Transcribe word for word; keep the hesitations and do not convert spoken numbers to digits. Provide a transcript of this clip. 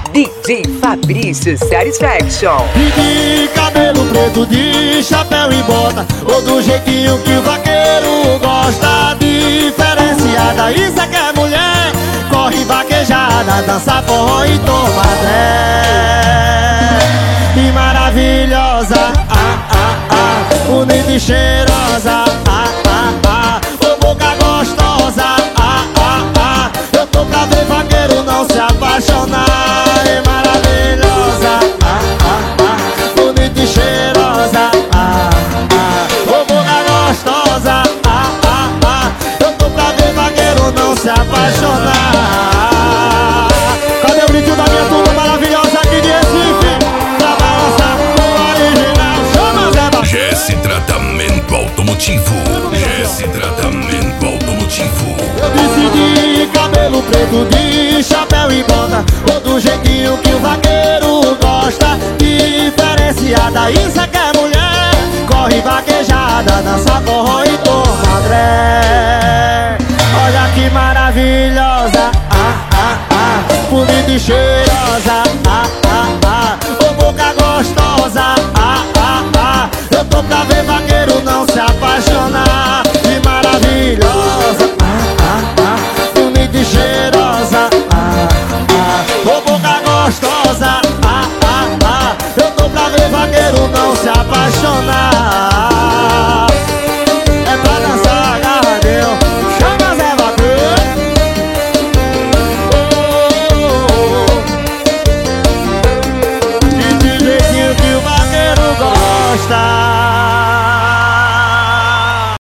D J Fabrício Satisfaction. De cabelo preto, de chapéu e bota, ou do jeitinho que o vaqueiro gosta. Diferenciada, isso é que é mulher. Corre vaquejada, dança forró e toma dré. E maravilhosa, ah, ah, ah, bonita e cheirosa, ah, ah, ah, ô boca gostosa, ah, ah, ah. Eu tô pra ver vaqueiro não se apaixonar. E maravilhosa, ah, ah, ah, bonita e cheirosa, ah, ah, ô boca gostosa, ah, ah, ah. Eu tô pra ver vaqueiro não se apaixonar. Cadê o grito da minha turma maravilhosa aqui de Recife? Pra balançar o original, chama Zé Ba- G S Tratamento Automotivo. G S Tratamento Automotivo. Eu decidi cabelo preto, de chapéu e bota, ou do jeitinho que o vaqueiro gosta. Diferenciada, isso é que é mulher. Corre vaquejada, dança forró e toma dré. Olha que maravilhosa, ah, ah, ah, bonita e cheirosa, ah, ah, ah, ô boca gostosa, ah, ah, ah. Eu tô pra ver vaqueiro